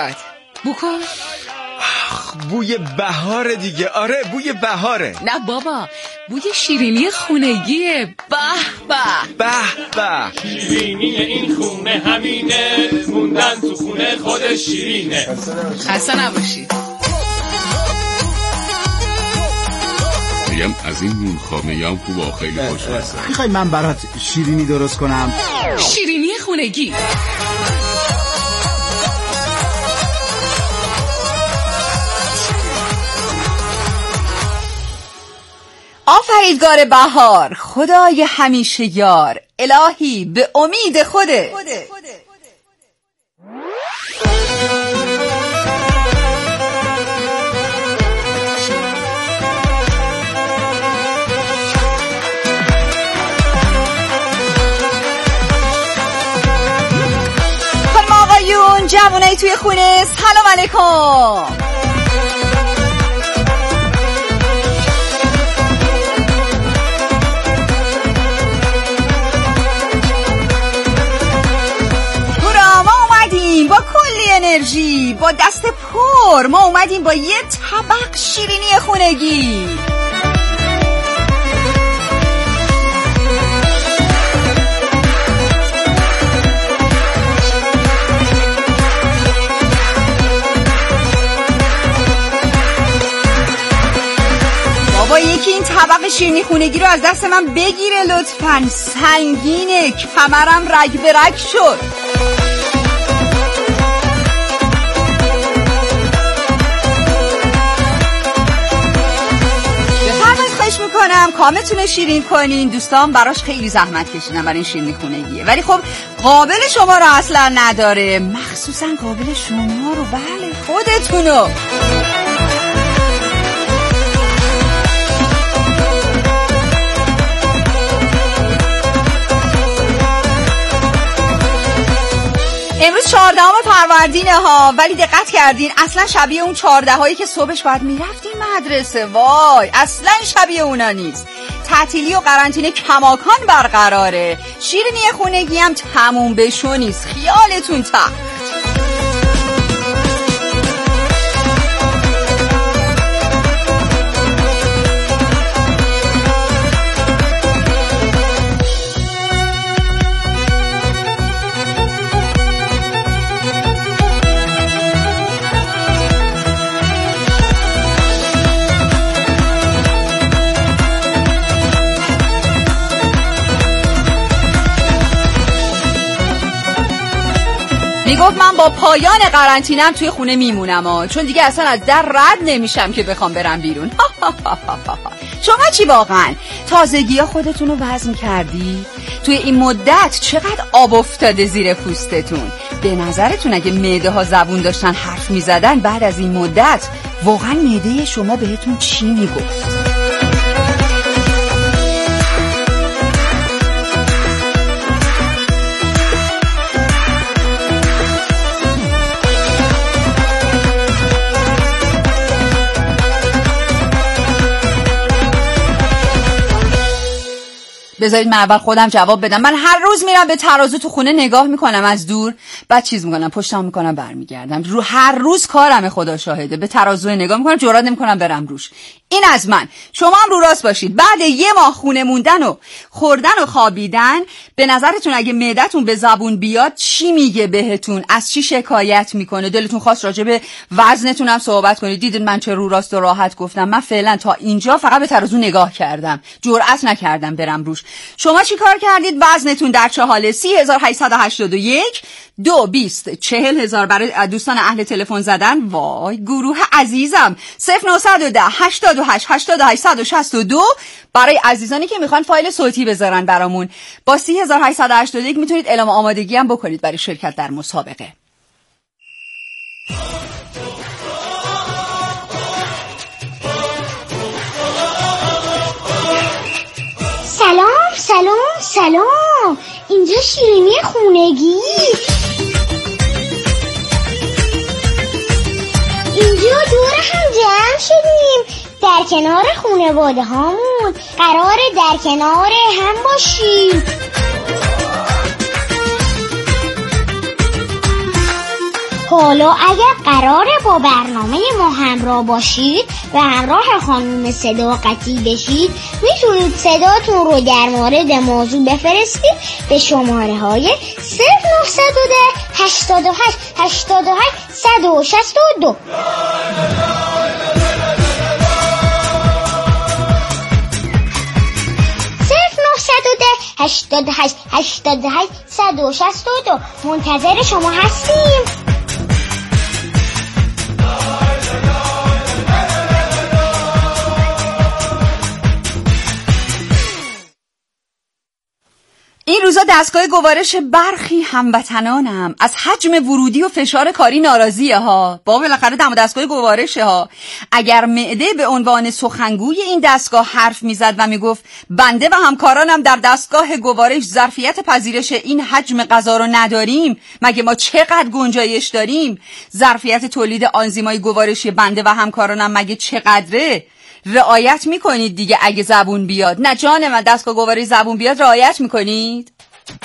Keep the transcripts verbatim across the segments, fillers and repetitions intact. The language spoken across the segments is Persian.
بد. بکن. بوی بهاره دیگه. آره بوی بهاره. نه بابا، بوی شیرینی خونگیه. به به به به. شیرینی این خونه همینه، موندن تو خونه خود شیرینه. خسته نباشید. میگم از این نون خامه هم خوب و خیلی خوش میاد. میخوای من برات شیرینی درست کنم؟ شیرینی خونگی. آفریدگار بهار، خدای همیشه یار، الهی به امید خوده. خانم آقایون، جوانای توی خونه، سلام علیکم. با کلی انرژی، با دست پر ما اومدیم با یه طبق شیرینی خونگی. بابا یکی این طبق شیرینی خونگی رو از دست من بگیره لطفاً، سنگینه، کمرم رگ به رگ شد. میکنم کامتون شیرین کنین. دوستان براش خیلی زحمت کشیدن برای این شیرینی خونگیه، ولی خب قابل شما رو اصلا نداره، مخصوصا قابل شما رو، بله خودتونو. امروز چهاردهم فروردینه ها، ولی دقت کردین اصلا شبیه اون چهارده هایی که صبحش باید میرفتین مدرسه؟ وای اصلا شبیه اونا نیست. تعطیلی و قرنطینه کماکان برقراره. شیرینی خونگی هم تموم بشو نیست، خیالتون تخت. میگفت من با پایان قرنطینه‌ام توی خونه میمونم ها، چون دیگه اصلا از در رد نمیشم که بخوام برم بیرون. شما چی واقعا؟ تازگی‌ها خودتون رو وزن کردی؟ توی این مدت چقدر آب افتاده زیر پوستتون؟ به نظرتون اگه معده ها زبون داشتن حرف میزدن بعد از این مدت، واقعا معده شما بهتون چی میگفت؟ بذارید من اول خودم جواب بدم. من هر روز میرم به ترازو تو خونه نگاه میکنم از دور، بعد چیز میکنم پشتم میکنم برمیگردم. رو هر روز کارمه، خدا شاهده. به ترازو نگاه میکنم، جرئت نمیکنم برم روش. این از من. شما هم رو راست باشید. بعد یه ماه خونه موندن و خوردن و خوابیدن، به نظرتون اگه معدتون به زبون بیاد چی میگه بهتون؟ از چی شکایت میکنه؟ دلتون خواست راجع به وزنتون هم صحبت کنید. دیدید من چه رو راست و راحت گفتم؟ من فعلا تا اینجا فقط به ترازو نگاه کردم، جرئت نکردم برم روش. شما چی کار کردید؟ وزنتون در چه حاله؟ سی هزار و هشتصد و هشتاد و یک دو بیست چهل هزار برای دوستان اهل تلفن زدن. وای گروه عزیزم. صفر نهصد و ده هشتاد و هشت هشتاد و هشت صد و شصت و دو برای عزیزانی که میخوان فایل صوتی بذارن برامون. با سی هزار و هشتصد و هشتاد و یک میتونید اعلام آمادگی هم بکنید برای شرکت در مسابقه. سلام سلام سلام، اینجا شیرینی خونگی. اینجا دور هم جمع شدیم در کنار خانواده هامون، قراره در کنار هم باشیم. حالا اگر قراره با برنامه ما همراه باشید و همراه خانم صداقتی بشید، میتونید صداتون رو در مورد موضوع بفرستید به شماره های صفر نهصد و ده هشتاد و هشت هشتاد و هشت صد و شصت و دو. هشتاد و هشت هشتاد و هشت صد و شصت و دو. منتظر شما هستیم. این روزا دستگاه گوارش برخی هموطنانم از حجم ورودی و فشار کاری ناراضیه ها. با بالاخره دم دستگاه گوارشه ها. اگر معده به عنوان سخنگوی این دستگاه حرف میزد و میگفت بنده و همکارانم در دستگاه گوارش ظرفیت پذیرش این حجم غذا رو نداریم، مگه ما چقدر گنجایش داریم؟ ظرفیت تولید آنزیمای گوارشی بنده و همکارانم مگه چقدره؟ رعایت میکنید دیگه اگه زبون بیاد؟ نه جان من، دستگاه گوارش زبون بیاد رعایت میکنید؟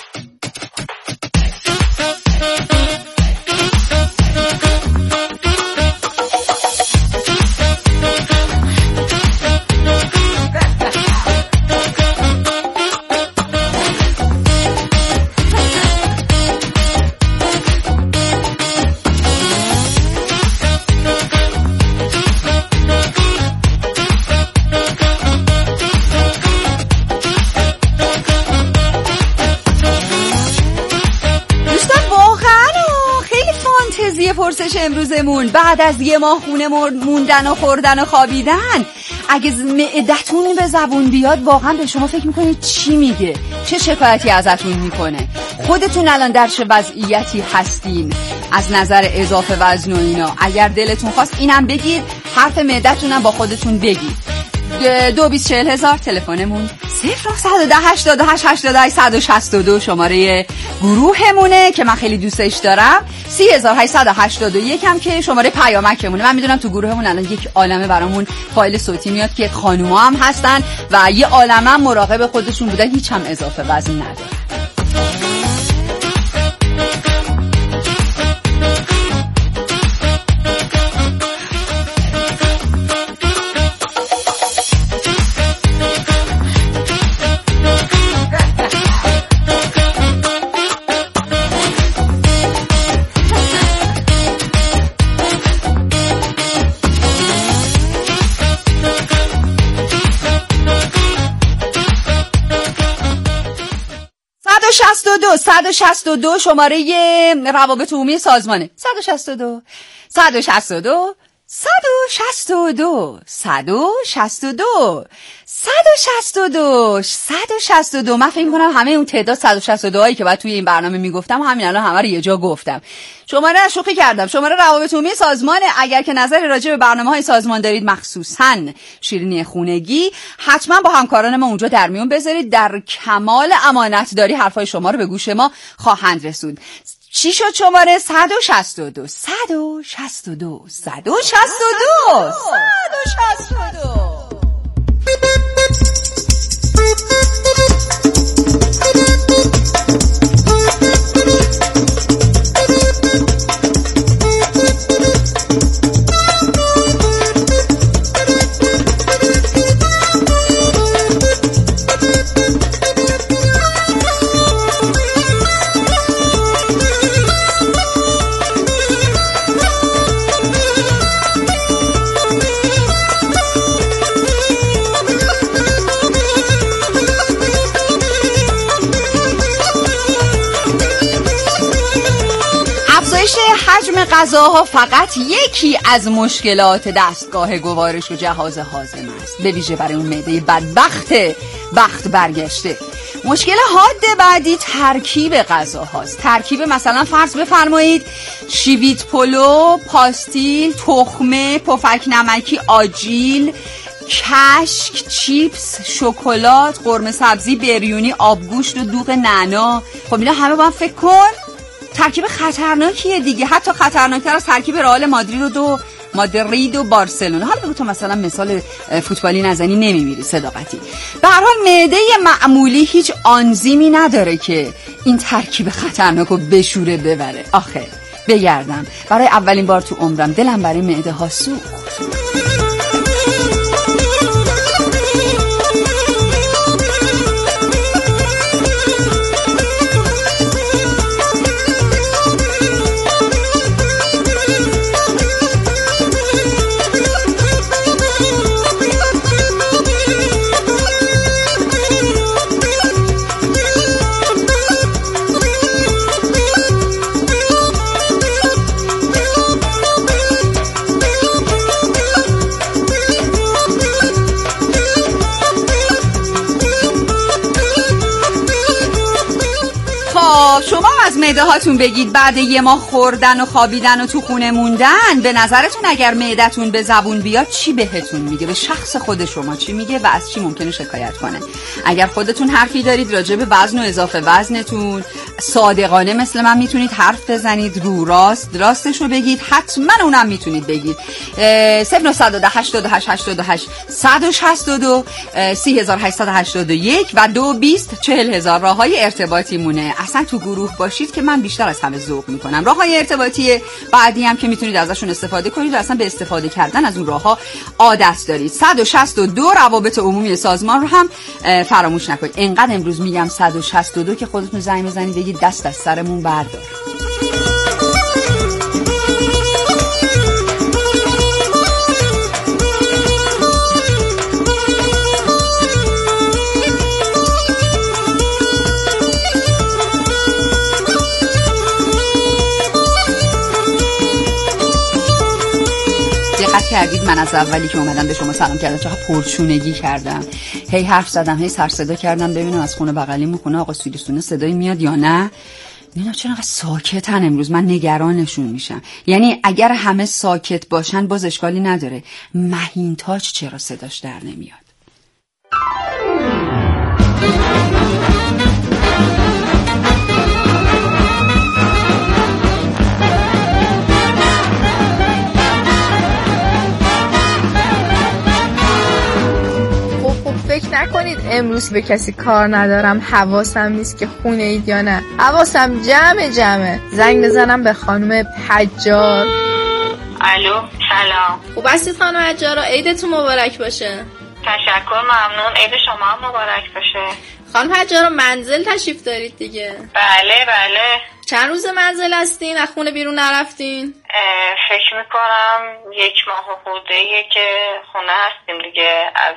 پرسش امروزمون بعد از یه ماه خونه موندن و خوردن و خوابیدن، اگه معدتون به زبون بیاد واقعا به شما فکر میکنید چی میگه؟ چه شکایتی ازتون میکنه؟ خودتون الان در چه وضعیتی هستین از نظر اضافه وزن و اینا؟ اگر دلتون خواست اینم بگید، حرف معدتونم با خودتون بگید. دو بیست چهل هزار تلفنمون، صفر نهصد و ده هشتاد و هشت هشتاد و هشت صد و شصت و دو شماره گروهمونه که من خیلی دوستش دارم. سی هزار و هشتصد و هشتاد و یک هم که شماره پیامکمونه. من میدونم تو گروهمون الان یک عالمه برامون فایل صوتی میاد که خانوما هم هستن و یه عالمه هم مراقب خودشون بودن، هیچ هم اضافه وزن ندارن. صد و شصت و دو شماره روابط عمومی سازمانه. صد و شصت و دو صد و شصت و دو صد و شصت و دو صد و شصت و دو صد و شصت و دو صد و شصت و دو. من فکر می‌کنم همه اون تعداد صد و شصت و دو هایی که بعد توی این برنامه میگفتم همین الان همه رو یه جا گفتم. شماره شوخی کردم. شماره روابط عمومی سازمانه. اگر که نظری راجع به برنامه‌های سازمان دارید، مخصوصاً شیرینی خونگی، حتما با همکاران ما اونجا در میون بذارید. در کمال امانتداری حرفای شما رو به گوش ما خواهند رسوند. چی شد شماره؟ صد و شصت و دو صد و شصت و دو صد و شصت و دو صد و شصت و دو. حجم غذاها فقط یکی از مشکلات دستگاه گوارش و جهاز هاضمه است، به ویژه برای اون معده بدبخت بخت برگشته. مشکل حاد بعدی ترکیب غذاهاست. ترکیب مثلا فرض بفرمایید شیویت پلو، پاستیل، تخمه، پفک نمکی، آجیل، کشک، چیپس، شکلات، قرمه سبزی، بریونی، آبگوشت و دوغ نعنا. خب اینا همه باید فکر کن ترکیب خطرناکیه دیگه، حتی خطرناکتر از ترکیب رئال مادرید و مادرید و بارسلونا. حالا بگو تو مثلا مثال فوتبالی نزنی نمیمیری صداقتی. به هر حال معده معمولی هیچ آنزیمی نداره که این ترکیب خطرناکو بشوره ببره. آخه بگردم. برای اولین بار تو عمرم دلم برای معده ها سوخت. شما از معده هاتون بگید بعد یه ماه خوردن و خوابیدن و تو خونه موندن به نظرتون اگر معدتون به زبون بیاد چی بهتون میگه؟ به شخص خود شما چی میگه و از چی ممکنه شکایت کنه؟ اگر خودتون حرفی دارید راجع به وزن و اضافه وزنتون صادقانه مثل من میتونید حرف بزنید، رو راست راستش رو بگید، حتما اونم میتونید بگید. صفر نه یک صفر هشت هشت هشت هشت شش دو سه هشت هشت یک و دو بیست چهل هزار راههای ارتباطی مونه. اصلا تو گروه باشید که من بیشتر از همه ذوق میکنم. راههای ارتباطی بعدی هم که میتونید ازشون استفاده کنید و اصلا به استفاده کردن از اون راهها عادت دارید. صد و شصت و دو روابط عمومی سازمان رو هم فراموش نکنید. انقدر امروز میگم صد و شصت و دو که خودتون زنگ بزنید بگید دست از سرمون بردار. دقت کردید من از اولی که اومدم به شما سلام کردم چقدر پرچونگی کردم، هی حرف زدم، هی سر صدا کردم ببینم از خونه بغلیمون خونه آقا سولیسونه صدایی میاد یا نه. اینا چرا انقدر ساکتن امروز؟ من نگرانشون میشم. یعنی اگر همه ساکت باشن باز اشکالی نداره، مهین تاج چرا صداش در نمیاد؟ فکر نکنید امروز به کسی کار ندارم، حواسم نیست که خونه اید یا نه. حواسم جمع جمعه. زنگ بزنم به خانم حجار. الو، سلام. خوب هستید خانم حجار؟ عیدتون مبارک باشه. تشکر، ممنون. عید شما هم مبارک باشه. خانم حجار منزل تشریف دارید دیگه؟ بله بله. چند روز منزل هستین؟ از خونه بیرون نرفتین؟ فکر میکنم یک ماه خورده که خونه هستیم دیگه، از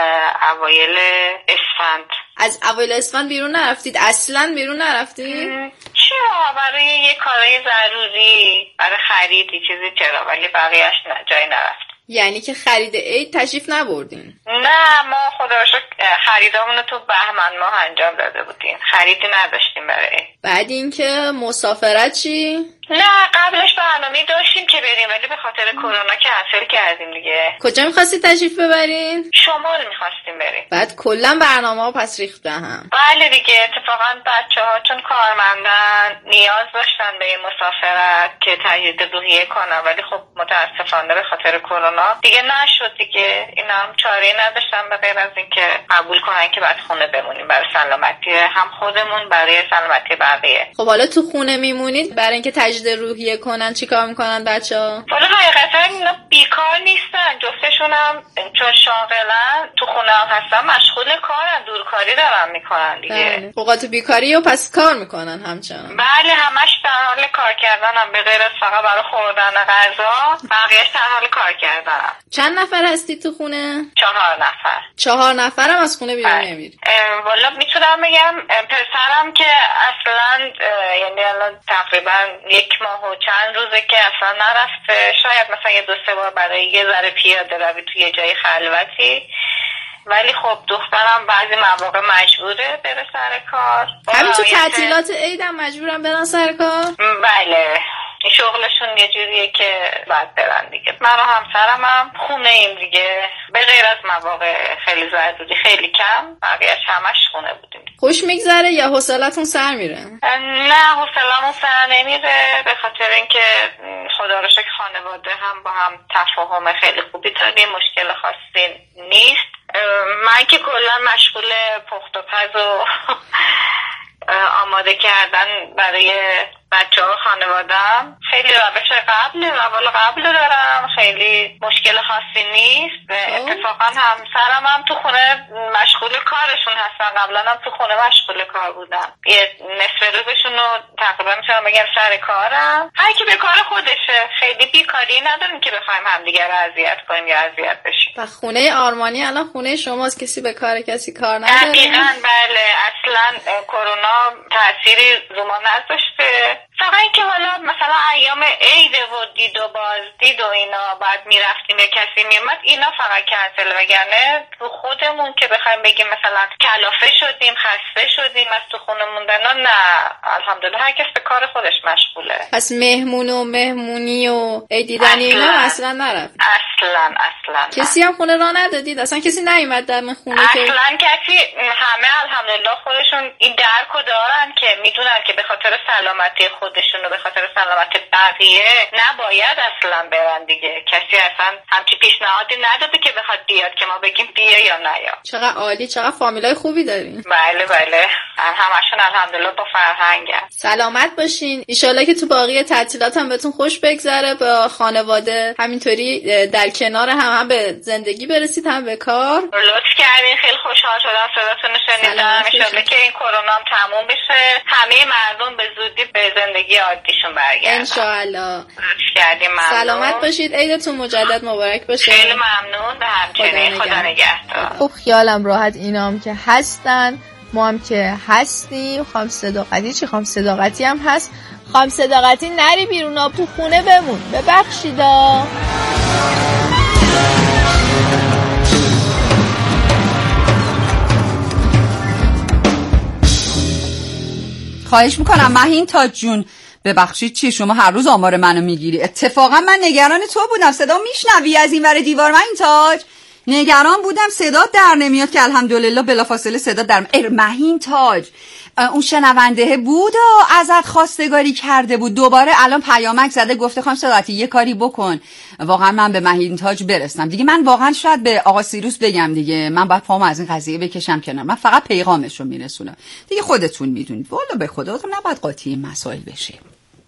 اوایل اسفند. از اوایل اسفند بیرون نرفتید؟ اصلا بیرون نرفتید؟ چرا؟ برای یه کارهای ضروری، برای خریدی چیزی چرا، ولی بقیهش نه، جایی نرفتیم. یعنی که خرید عید تشریف نبردین؟ نه، ما خدا رو شکر خریدامون رو تو بهمن ماه انجام داده بودیم، خریدی نداشتیم برای عید. بعد اینکه مسافرت چی؟ نه، قبلش برنامه داشتیم که بریم ولی به خاطر کرونا کنسل کردیم دیگه. کجا می‌خواستید تشریف ببرین؟ شمال می‌خواستیم بریم. بعد کلا برنامه‌ها پس ریخت به هم. بله دیگه، اتفاقا بچه‌ها چون کارمندن نیاز داشتن به این مسافرت که تجدید روحیه کنن، ولی خب متاسفانه به خاطر کرونا دیگه نشد دیگه. اینا هم چاره‌ای نداشتن به غیر از اینکه قبول کنن که بعد خونه بمونیم برای سلامتی هم خودمون، برای سلامتی بقیه. خب حالا تو خونه میمونید برای اینکه تجدید روحیه کنن چیکار میکنن بچه‌ها؟ والا حقیقتا اینا بیکار نیستن، جفتشون هم چون شاغلن تو خونه هم هستن مشغول کارن، دورکاری دارن میکنن دیگه. اوقات بیکاری و پس کار میکنن همچنان. بله، همش در حال کار کردن هم، به غیر از فقط برای خوردن غذا بقیه‌اش در حال کار کردن. چند نفر هستی تو خونه؟ چهار نفر. چهار نفرم از خونه بیرون نمیری؟ والا میتونم بگم پسرم که اصلا یعنی الان تقریبا یک ماه و چند روزه که اصلا نرفته، شاید مثلا یه دو سه بار برای یه ذره پیاده روی توی یه جای خلوتی، ولی خب دخترم بعضی مواقع مجبوره بره سر کار. همین تو تعطیلات عیدم مجبورم برن سر کار؟ بله، شغلشون یه جوریه که باید برن دیگه. من و همسرم هم خونه ایم دیگه، به غیر از مواقع خیلی ضروری خیلی کم، بقیه‌اش همش خونه بودیم. خوش میگذره یا حوصله‌تون سر میره؟ نه، حوصله‌مون سر نمیره، به خاطر اینکه خدا رو شکر خانواده هم با هم تفاهم خیلی خوبی داریم، مشکل خاصی نیست. من که کلا مشغول پخت و پز و آماده کردن برای بچه ها خانوادم خیلی روش قبل روال قبل دارم، خیلی مشکل خاصی نیست. اتفاقا همسرم هم تو خونه مشغول کارشون هستن، قبلا هم تو خونه مشغول کار بودم، یه نصف روزشون رو تقریبا میتونم بگم سر کارم. هر کی به کار خودشه، خیلی بیکاری نداریم که بخوایم همدیگه رو اذیت کنیم یا اذیت بشیم. و خونه آرمانی الان خونه شماست، کسی به کار کسی کار نداره؟ دقیقاً بله، اصلا کرونا تأثیری رو ما نذاشته. فقط اینکه حالا مثلا ایام عید و دید و بازدید و اینا بعد میرفتیم یا کسی میومد، اینا فقط کنسل، وگرنه تو خودمون که بخوایم بگیم مثلا کلافه شدیم خسته شدیم از تو خونه موندن، نه الحمدلله هر کس به کار خودش مشغوله. پس مهمون و مهمونی و عید دیدن اینا اصلا نرفت؟ اصلا اصلا کسی هم خونه را ندادید؟ اصلا کسی نیومد در خونه؟ اصلا کسی، همه الحمدلله خودشون این درکو دارن که میدونن که به خاطر سلامتی خودشون و به خاطر سلامت بقیه نباید اصلا برن دیگه. کسی اصلا همچی پیشنهادی نداده که بخواد بیاد که ما بگیم بیا یا نیا. چقدر عالی، چقدر فامیلای خوبی دارین. بله بله، همشون الحمدلله با فرهنگن. سلامت باشین، ان شاءالله که تو باقی تعطیلات هم بهتون خوش بگذره، با خانواده همینطوری در کنار هم هم به زندگی برسید هم به کار. لطف کردین، خیلی خوشحال شدم صداتون رو شنیدم. ان شاءالله که این کرونا هم تموم بشه، همه مردم به زودی به زندگی عادیشون برگردن. ان شاءالله. لطف کردین، ممنون. سلامت باشید، عیدتون مجدد مبارک باشه. خیلی ممنون، به همچنین. خدا نگهدار. خب خیالم راحت اینام که هستن، ما هم که هستیم. خانم صداقتی چی؟ خانم صداقتی هم هست. خانم صداقتی نری بیرون، آب تو خونه بمون، ببخشیدا. خواهش میکنم مهین تاج جون، ببخشید چی شما هر روز آمار منو میگیری؟ اتفاقا من نگران تو بودم، صدا میشنوی از این ور دیوار؟ مهین تاج نگران بودم صدا در نمیاد که الحمدلله بلافاصله صدا در ار مهین تاج اون شنونده بود و ازت خواستگاری کرده بود، دوباره الان پیامک زده گفته خانم صداقتی یه کاری بکن واقعا من به مهین تاج برسم دیگه. من واقعا شاید به آقا سیروس بگم دیگه، من باید پامو از این قضیه بکشم کنار، من فقط پیغامش رو میرسونم دیگه. خودتون میدونید والا به خودتون نباید قاطی این مسائل بشیم.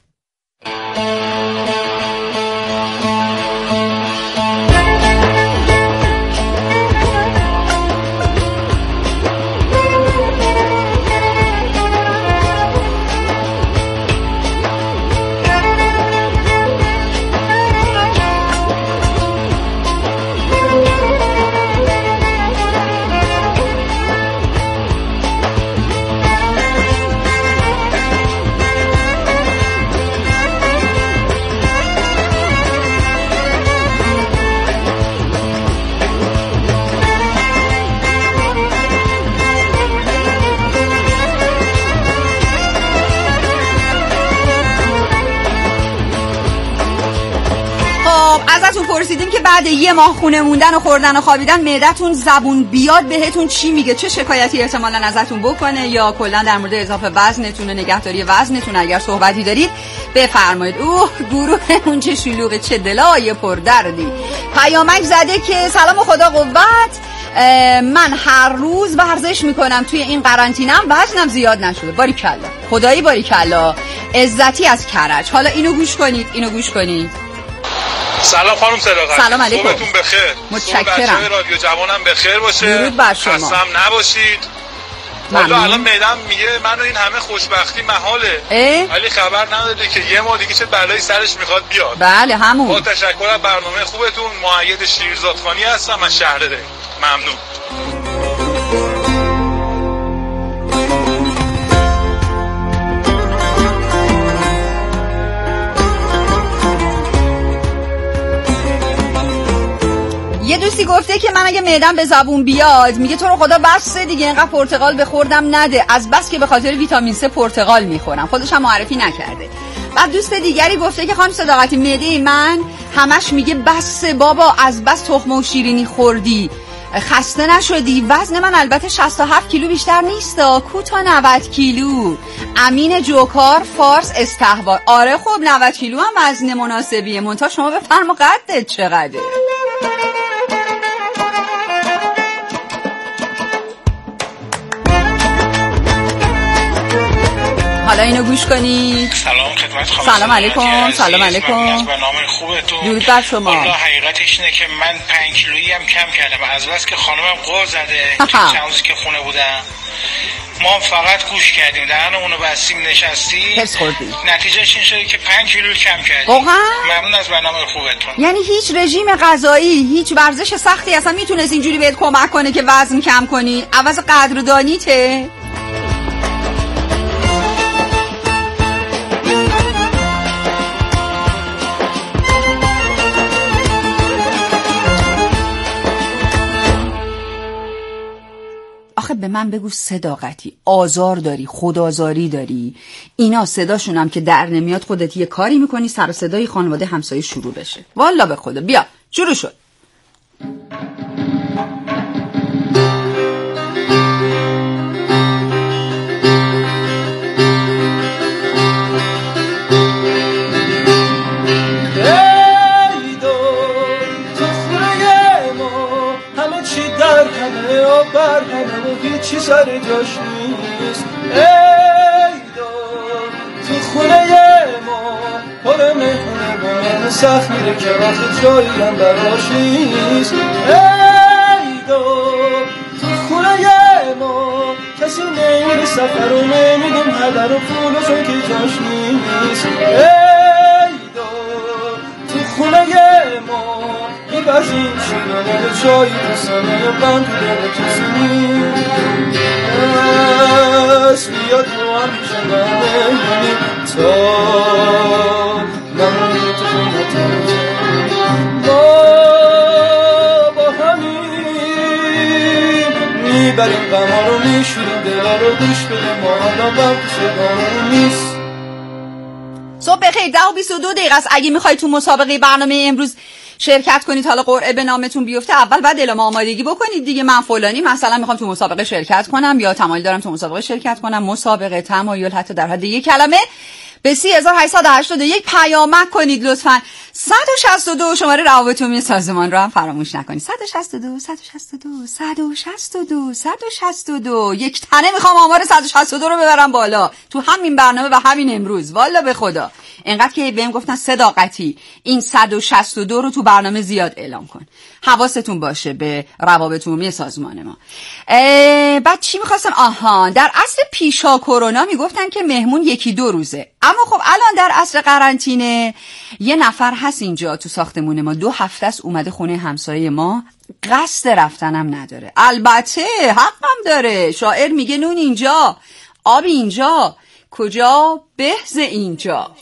ازتون پرسیدیم که بعد یه ماه خونه موندن و خوردن و خوابیدن معدتون زبون بیاد بهتون چی میگه، چه شکایتی احتمالاً ازتون بکنه، یا کلا در مورد اضافه وزنتون و نگهداری وزنتون اگر صحبتی دارید بفرمایید. اوه گروهمون چه شلوغه، چه دلای پردردی. پیامک زده که سلام و خدا قوت، من هر روز ورزش میکنم توی این قرنطینه‌ام وزنم زیاد نشده. باریکلا، خدایی باریکلا. عزتی از کرج. حالا اینو گوش کنید، اینو گوش کنید. سلام خانم صداقتی، سلام علیکم، صبحتون بخیر. متشکرم. بچه‌های رادیو جوانم بخیر باشه، درود بر شما، خستم نباشید. حالا الان میدم میگه منو این همه خوشبختی محاله، ولی خبر نداره که یه ما دیگه چه بلایی سرش میخواد بیاد. بله همون. با تشکر از برنامه خوبتون. مؤید شیرزادخانی هستم از شهرده. ممنون. یه دوستی گفته که من اگه معدم به زبون بیاد، میگه تو رو خدا بسه دیگه اینقدر پرتقال بخوردم نده، از بس که به خاطر ویتامین سه پرتقال میخورم. خودش هم معرفی نکرده. بعد دوست دیگری گفته که خانم صداقتی معده من همش میگه بسه بابا، از بس تخمه و شیرینی خوردی خسته نشدی. وزن من البته شصت و هفت کیلو بیشتر نیستا، کوتا نود کیلو. امین جوکار فارس استحبار. آره خب نود کیلو هم وزن مناسبیه، منتها شما بفرما قدت چقدره. حالا اینو گوش کنید. سلام خدمت خانم. سلام علیکم. سلام علیکم. از برنامه خوبتون. درود بر شما. والله حقیقتش اینه که من پنج کیلویی هم کم کردم از بس که خانمم قول زده چند روزی که خونه بودم. ما فقط گوش کردیم دهنمونو بستیم نشستیم حس خوردیم. نتیجهش این شده که پنج کیلو کم کردیم. واقعا؟ ممنون از برنامه خوبتون. یعنی هیچ رژیم غذایی، هیچ ورزش سختی اصلا میتونست اینجوری بهت کمک کنه که وزن کم کنی؟ عوض قدردانیته؟ آخه به من بگو صداقتی آزار داری، خودآزاری داری، اینا صداشون هم که در نمیاد خودت یه کاری میکنی سر و صدای خانواده همسایه شروع بشه. والا به خدا بیا شروع شد. چی سر جاش نیست ای دار تو خونه ما پر مهمونه با من سخت میره که آخه جایی هم براش نیست ای دار تو خونه ما کسی نمیره سفر و نمیدیم هدر و پول و چون که جاش نیست ای دار تو خونه ما میبرزیم شیرانه و چایی تو سنه و بند تو دل تو سنی بس بیا تو هم میشه نمونی تا نمونی تو خونه تو ما با همین میبریم غما رو میشوریم دلا رو گوش بده ما حالا بم تو صدامون نیست. صبح بخیر. ده و بیست و دو دقیقه است. اگه میخوای تو مسابقه برنامه امروز شرکت کنید، حالا قرعه به نامتون بیفته، اول بعد اعلام آمادگی بکنید دیگه. من فلانی مثلا میخوام تو مسابقه شرکت کنم یا تمایل دارم تو مسابقه شرکت کنم. مسابقه، تمایل، حتی در حد یک کلمه به سی هزار و هشتصد و هشتاد و یک پیامک کنید لطفاً. صد و شصت و دو شماره روابط عمومی سازمان رو هم فراموش نکنید. صد و شصت و دو صد و شصت و دو صد و شصت و دو صد و شصت و دو. یک تنه میخوام آمار صد و شصت و دو رو ببرم بالا تو همین برنامه و همین امروز. والا به خدا اینقدر که بهم گفتن صداقتی این صد و شصت و دو رو تو برنامه زیاد اعلام کن. حواستون باشه به روابط عمومی سازمان ما. بعد چی میخواستم؟ آها، در عصر پیشا کرونا میگفتن که مهمون یکی دو روزه، اما خب الان در عصر قرنطینه یه نفر هست اینجا تو ساختمون ما، دو هفته است اومده خونه همسایه ما، قصد رفتنم نداره. البته حقم داره. شاعر میگه نون اینجا آب اینجا کجا بهز اینجا.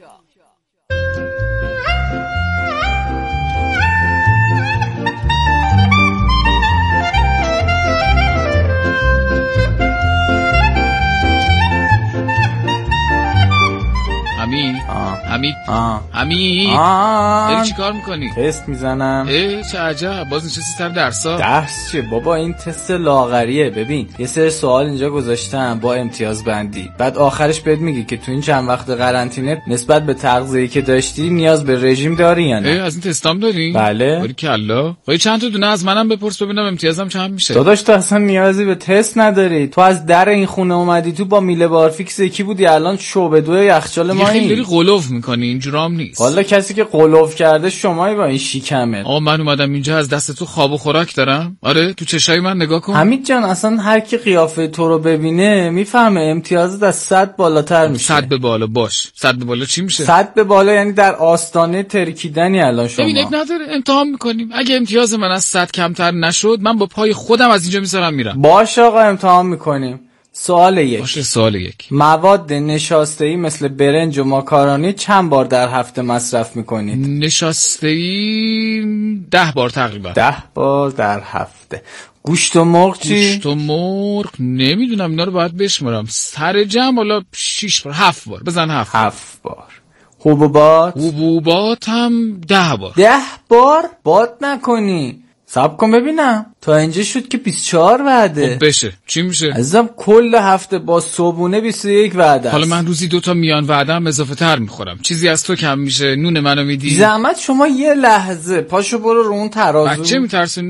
حمید حمید حمید داری چی کار میکنی؟ تست میزنم. اه چه عجب، باز نشستی سر درسا؟ درس چه بابا، این تست لاغریه. ببین یه سری سوال اینجا گذاشتم با امتیاز بندی، بعد آخرش بهت میگه که تو این چند وقت قرنطینه نسبت به تغذیه‌ای که داشتی نیاز به رژیم داری یا نه. اه از این تستام داری؟ بله. باری کلا. خب چند تا دونه از منم بپرس ببینم امتیازم چند میشه. داداش تو اصلا نیازی به تست نداری، تو از در این خونه اومدی تو با میله بارفیکس یکی بودی، الان شعبه دو یخچال ما خیلی داری قلوف میکنی، اینجورام نیست. والا کسی که قلوف کرده شمایی با این شیکمه. آقا من اومدم اینجا از دست تو خواب و خوراک دارم. آره تو چشای من نگاه کن. حمید جان اصلا هر کی قیافه تو رو ببینه میفهمه امتیازت از صد بالاتر میشه. صد به بالا باش. صد به بالا چی میشه؟ صد به بالا یعنی در آستانه ترکیدنی الان شما. ببین نداره، امتحان میکنیم. اگه امتیاز من از صد کمتر نشد من با پای خودم از اینجا میذارم میرم. باشه آقا امتحان میکنیم. سوال یک. باشه سوال یک. مواد نشاسته‌ای مثل برنج و ماکارونی چند بار در هفته مصرف میکنید؟ نشاسته‌ای ده بار تقریبا. ده بار در هفته. گوشت و مرغ چی؟ گوشت و مرغ نمیدونم، اینا رو باید بشمارم. سر جمع حالا شش بار هفت بار بزن. هفت هفت بار. حبوبات؟ حبوبات هم ده بار. ده بار؟ باد نکنی. صبر کن ببینم تا اینجا شد که بیست و چهار وعده. خب بشه چی میشه؟ عزیزم کل هفته با صبحونه بیست و یک وعده. حالا من روزی دوتا میان وعده هم اضافه تر میخورم، چیزی از تو کم میشه؟ نون منو میدی؟ زحمت شما یه لحظه پاشو برو رو اون ترازو. بچه میترسونی؟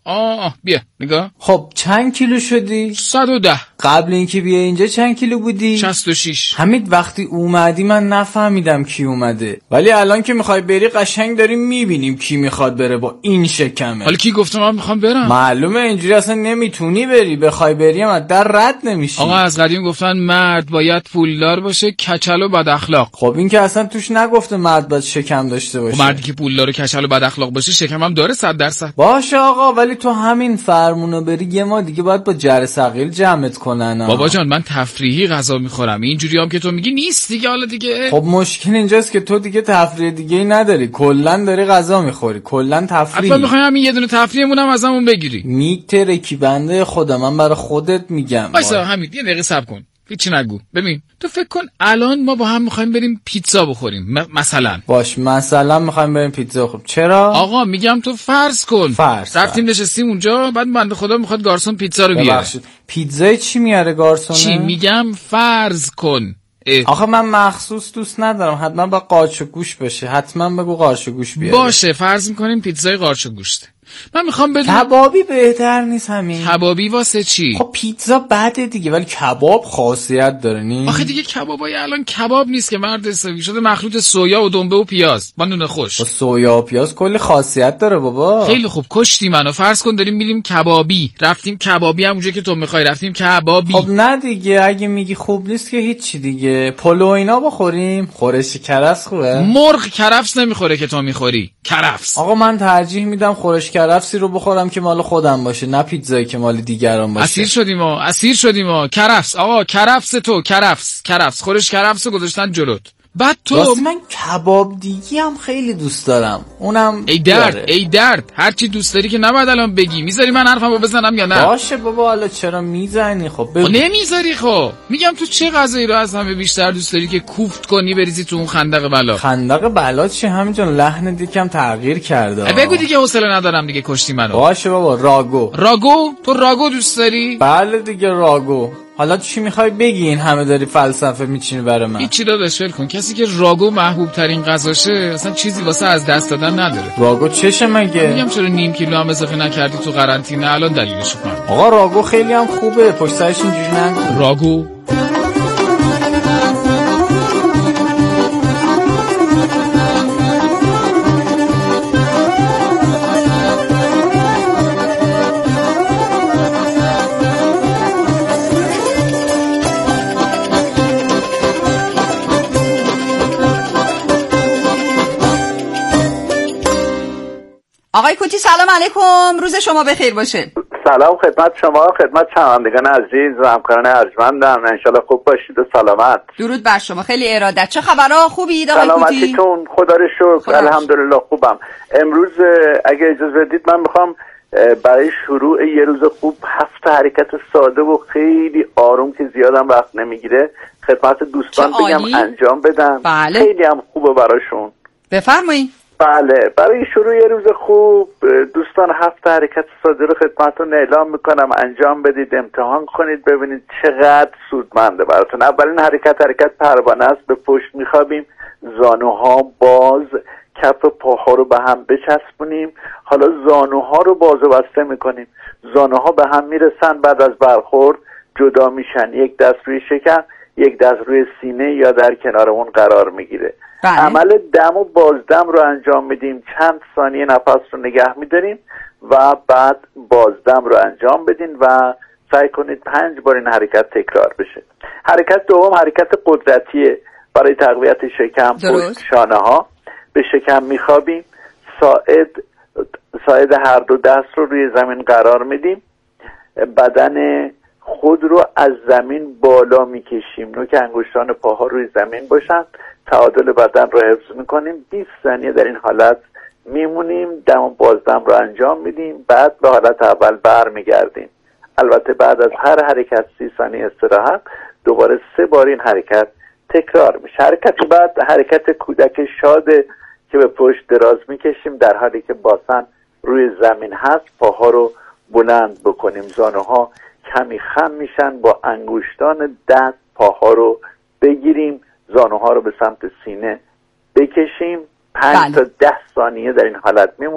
آه بیا نگاه. خب چند کیلو شدی؟ صد و ده. قبل اینکه بیا اینجا چند کیلو بودی؟ شصت و شش. حمید وقتی اومدی من نفهمیدم کی اومده، ولی الان که میخوای بری قشنگ داریم میبینیم کی میخواد بره با این شکمه. حالا کی گفته من میخوام برم؟ معلومه اینجوری اصلا نمیتونی بری، بخوای بری هم در رد نمیشی. آقا از قدیم گفتن مرد باید پولدار باشه، کچل و بد اخلاق. خب این که اصلا توش نگفته مرد باید شکم داشته باشه. مردی که پولدار و کچل و بد اخلاق باشه شکم هم داره صد درصد. باشه آقا، ولی تو همین فرمونو بری یه ما دیگه باید با جر ثقیل جمعت کنن. بابا جان من تفریحی غذا میخورم، اینجوری هم که تو میگی نیست دیگه. حالا دیگه خب مشکل اینجاست که تو دیگه تفریح دیگه ای نداری، کلا داری غذا میخوری، کلا تفریح. حتما میخوای همین یه دونه تفریحمون هم ازمون بگیری. میترکی بنده خدا، من برای خودت میگم. وایسا حمید یه دقیقه صبر کن، هیچی نگو. ببین تو فکر کن الان ما با هم میخوایم بریم پیتزا بخوریم م- مثلا. باش مثلا میخوایم بریم پیتزا بخوریم. چرا؟ آقا میگم تو فرض کن فرض رفتیم نشستیم اونجا، بعد بنده خدا میخواد گارسون پیتزا رو بیاره. پیتزای چی میاره گارسونه؟ چی میگم فرض کن. اه. آخه من مخصوص دوست ندارم، حتما با قارچ و گوش بشه. حتما بگو قارچ و گوش بیاره. باشه فرض میکنیم پیتزای قارچ و گوشته. من میخوام بدونم کبابی بهتر نیست همین؟ کبابی واسه چی؟ خب پیتزا بده دیگه، ولی کباب خاصیت داره نی؟ آخه دیگه کبابای الان کباب نیست که مرد حسابی شده مخلوط سویا و دنبه و پیاز با نون خوش. سویا و پیاز کلی خاصیت داره بابا. خیلی خوب کشتی منو. فرض کن داریم میریم کبابی، رفتیم کبابی هم اونجا که تو میخوای رفتیم کبابی. خب نه دیگه، اگه میگی خوب نیست که هیچی دیگه. پلو اینا بخوریم. خورش کرفس خوبه؟ مرغ کرفس نمیخوره که تو میخوری. کرفس. آقا من ترجیح میدم خورش کرفسی رو بخورم که مال خودم باشه، نه پیتزایی که مال دیگران باشه. اسیر شدیم ما، اسیر شدیم ما. کرفس آقا، کرفس تو، کرفس کرفس خورش کرفس رو گذاشتن جلوت. بعد تو واسه من کباب دیگی هم خیلی دوست دارم، اونم ای درد داره. ای درد هر چی دوست داری که نباید الان بگی. میذاری من حرفمو بزنم یا نه؟ باشه بابا، حالا چرا میزنی؟ خب بگو. نمیذاری. خب میگم تو چه غذایی رو از همه بیشتر دوست داری که کوفت کنی بریزی تو اون خندق بلا؟ خندق بلا چی همینجا؟ لحن دیگه تغییر کرده. بگو دیگه، حوصله ندارم دیگه، کشتی منو. باشه بابا، راگو. راگو؟ تو راگو دوست داری؟ بله دیگه راگو. حالا چی میخوای بگی؟ این همه داری فلسفه میچینی برای من. هیچی داداش ول کن. کسی که راگو محبوب ترین غذاشه اصلا چیزی واسه از دست دادن نداره. راگو چشه مگه؟ میگم چرا نیم کیلو هم اضافه نکردی تو قرنطینه؟ الان دلیلشو فهمیدم. آقا راگو خیلی هم خوبه، پشت سرش اینجوری نگو. راگو آقای کوتی سلام علیکم، روز شما بخیر باشه. سلام خدمت شما، خدمت شنوندگان عزیز و همکاران ارجمندم، انشالله خوب باشید و سلامت. درود بر شما، خیلی ارادت. چه خبرها؟ خوبید آقای کوتی؟ سلامتیتون؟ خدا رو شکر، الحمدلله خوبم. امروز اگه اجازه بدید من میخوام برای شروع یه روز خوب هفت حرکت ساده و خیلی آروم که زیادم وقت نمیگیره خدمت دوستان بگم انجام بدن. بله. خیلی هم خوبه براشون. بفرمایید. بله، برای شروع یه روز خوب دوستان هفت حرکت ساده رو خدمتتون اعلام میکنم، انجام بدید، امتحان کنید ببینید چقدر سودمنده براتون. اولین حرکت حرکت پروانه است. به پشت میخوابیم، زانوها باز، کف پاها رو به هم بچسبونیم. حالا زانوها رو باز و بسته میکنیم، زانوها به هم میرسن، بعد از برخورد جدا میشن، یک دست روی شکم، یک دست روی سینه یا در کنار اون قرار میگیره. بله. عمل دم و بازدم رو انجام میدیم، چند ثانیه نفس رو نگه میداریم و بعد بازدم رو انجام بدین و سعی کنید پنج بار این حرکت تکرار بشه. حرکت دوم حرکت قدرتیه برای تقویت شکم، پشت، شانه ها. به شکم میخوابیم، ساعد ساعد هر دو دست رو روی زمین قرار میدیم، بدن خود رو از زمین بالا میکشیم، نوک انگشتان پاها روی زمین باشن، تعادل بدن رو حفظ میکنیم. بیست ثانیه در این حالت میمونیم، دم و بازدم رو انجام میدیم، بعد به حالت اول برمیگردیم. البته بعد از هر حرکت سی ثانیه استراحت، دوباره سه بار این حرکت تکرار میشه. حرکت بعد حرکت کودک شاده که به پشت دراز میکشیم در حالی که باسن روی زمین هست، پاها رو بلند بکنیم، زانوها کمی خم میشن، با انگشتان دست پاها رو بگیریم، زانوها رو به سمت سینه بکشیم. پنج تا ده ثانیه در این حالت میمونیم.